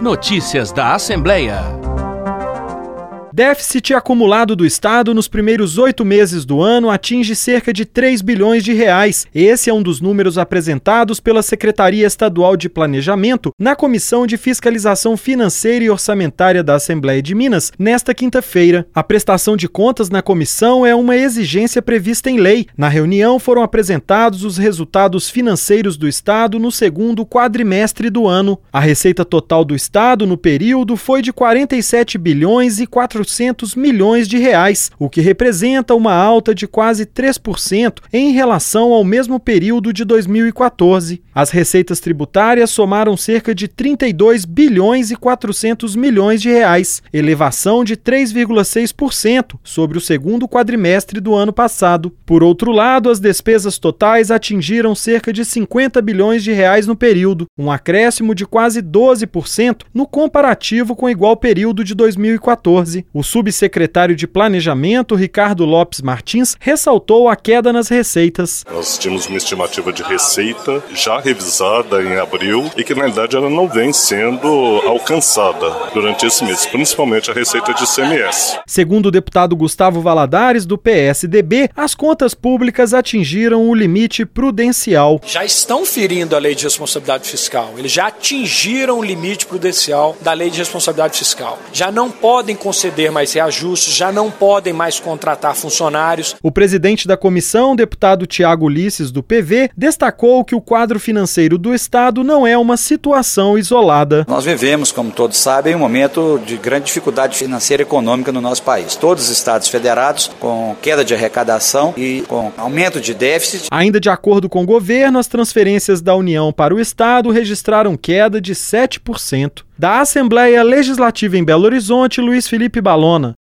Notícias da Assembleia. Déficit acumulado do Estado nos primeiros 8 meses do ano atinge cerca de 3 bilhões de reais. Esse é um dos números apresentados pela Secretaria Estadual de Planejamento na Comissão de Fiscalização Financeira e Orçamentária da Assembleia de Minas nesta quinta-feira. A prestação de contas na comissão é uma exigência prevista em lei. Na reunião foram apresentados os resultados financeiros do Estado no segundo quadrimestre do ano. A receita total do Estado no período foi de 47 bilhões e 400 milhões de reais, o que representa uma alta de quase 3% em relação ao mesmo período de 2014. As receitas tributárias somaram cerca de 32 bilhões e 400 milhões de reais, elevação de 3,6% sobre o segundo quadrimestre do ano passado. Por outro lado, as despesas totais atingiram cerca de 50 bilhões de reais no período, um acréscimo de quase 12% no comparativo com o igual período de 2014. O subsecretário de Planejamento, Ricardo Lopes Martins, ressaltou a queda nas receitas. Nós tínhamos uma estimativa de receita já revisada em abril e que, na realidade, ela não vem sendo alcançada durante esse mês, principalmente a receita de ICMS. Segundo o deputado Gustavo Valadares, do PSDB, as contas públicas atingiram o limite prudencial. Já estão ferindo a lei de responsabilidade fiscal. Eles já atingiram o limite prudencial da lei de responsabilidade fiscal. Já não podem conceder mais reajustes, já não podem mais contratar funcionários. O presidente da comissão, deputado Tiago Ulisses, do PV, destacou que o quadro financeiro do Estado não é uma situação isolada. Nós vivemos, como todos sabem, um momento de grande dificuldade financeira e econômica no nosso país. Todos os estados federados com queda de arrecadação e com aumento de déficit. Ainda de acordo com o governo, as transferências da União para o Estado registraram queda de 7%. Da Assembleia Legislativa em Belo Horizonte, Luiz Felipe Balona.